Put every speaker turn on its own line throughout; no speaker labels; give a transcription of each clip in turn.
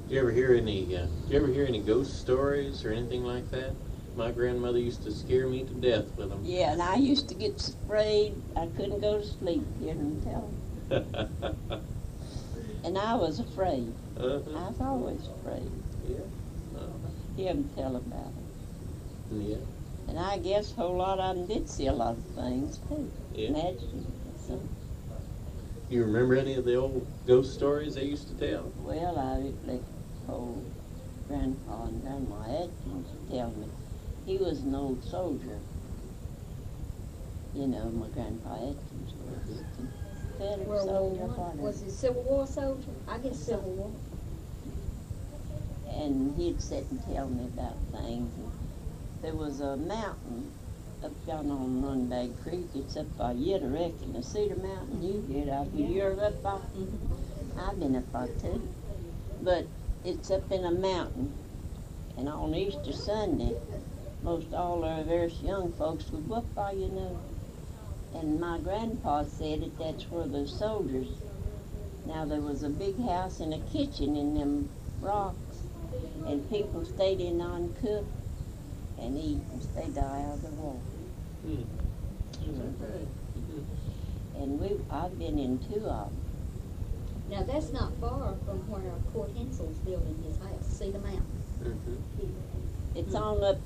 Did you ever hear any ghost stories or anything like that? My grandmother used to scare me to death with them.
Yeah, and I used to get afraid. I couldn't go to sleep hearing them tell them. And I was afraid.
Uh-huh.
I was always afraid.
Yeah.
Hear them tell about it.
Yeah.
And I guess a whole lot of them did see a lot of things too.
Yeah.
Imagine. So,
You remember any of the old ghost stories they used to tell?
well, I let old Grandpa and Grandma Atkins tell me. He was an old soldier. You know, my Grandpa Atkins was a Confederate
World
soldier.
War I.
whatever.
Was he Civil War soldier? I guess Civil War.
And he'd sit and tell me about things. And there was a mountain up down on Runbag Creek. It's up by Yidderek in the Cedar Mountain. You get up. You're up by. I've been up by too. But it's up in a mountain. And on Easter Sunday, most all of us young folks would go up by, you know. And my grandpa said that that's where the soldiers. Now there was a big house and a kitchen in them rocks. And people stayed in on cook and eat and they die out of the war.
Hmm. Is that right?
And I've been in two of them.
Now that's not far from where Court Hensel's building his house, Cedar Mountain.
Mm-hmm.
It's on up,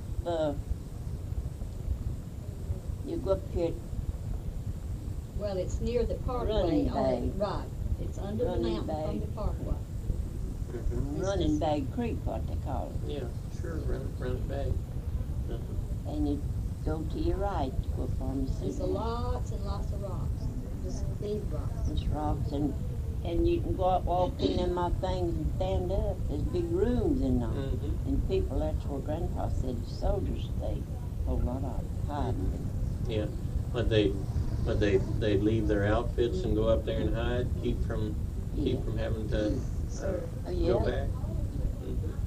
you go up here,
Well, it's near the parkway.
Running Bag.
Right. It's under the
Running
mountain from
Bag.
the parkway.
Mm-hmm.
Running Bag Creek, what they call it.
Yeah, sure. Run it back. Uh-huh.
And you go to your right to go up on the
There's
cedar.
lots and lots of rocks. Just big rocks.
There's rocks and you can go out, walk in them things and stand up. There's big rooms in them.
Mm-hmm.
And people, that's where Grandpa said the soldiers stayed. A whole lot of hiding.
Yeah, but they'd leave their outfits and go up there and hide, keep from having to
Oh,
go
yeah.
back. Mm-hmm.